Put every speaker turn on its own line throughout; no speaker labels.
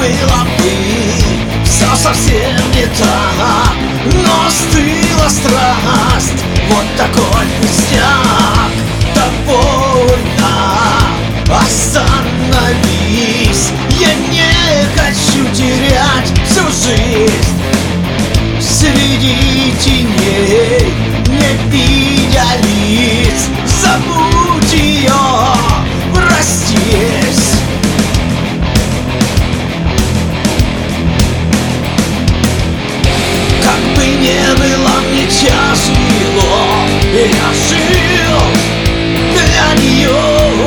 было бы все совсем не так, но стыла страсть, вот такой пустяк. Довольно, остановись, я не хочу терять всю жизнь среди теней, не видя лиц. Забудь ее, простись. Как бы не было мне тяжело, я жил для нее.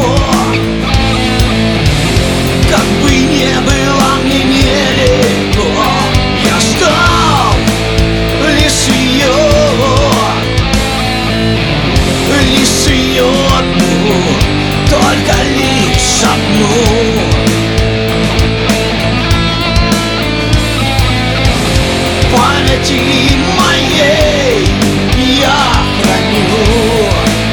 Как бы не было мне нелегко, я ждал лишь ее одну, только лишь одну. Памяти моей я храню.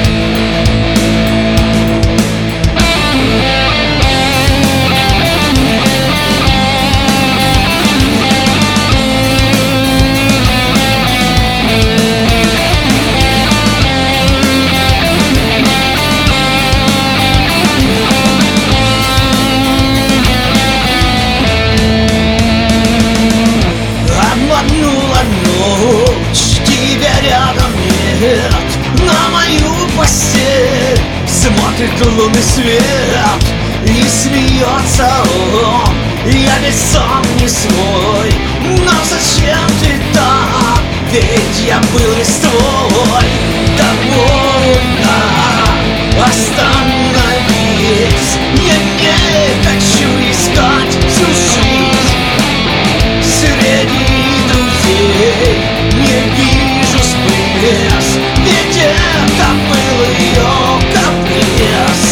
Обманула ночь, тебя рядом нет. На мою постель смотрит лунный свет и смеется он. Я ведь сам не свой, но зачем ты так? Ведь я был лишь твой. Довольно, остановись, я не хочу искать всю жизнь среди друзей, не вижу всплеск, ведь это был ее каприз.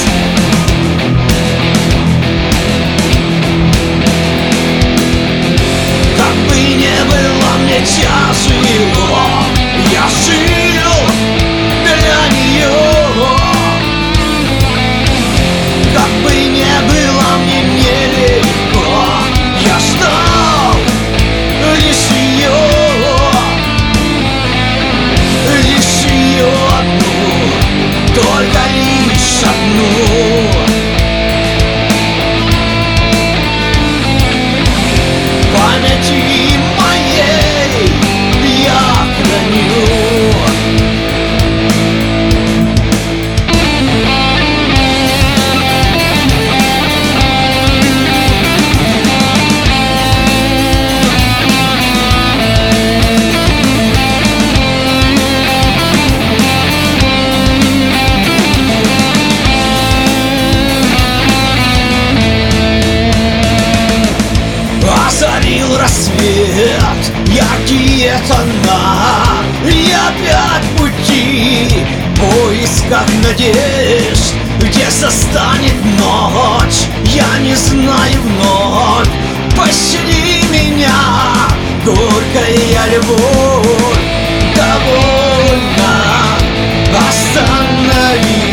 Как бы не было мне тяжело, я жил для нее. Как бы не было мне нелегко, я ждал лишь ее одну, только лишь одну. Памяти моей я храню. Озарил рассвет, яркие тона, и опять в пути, в поисках надежд. Где застанет ночь, я не знаю вновь. Пощади меня, горькая любовь. Довольно, остановись.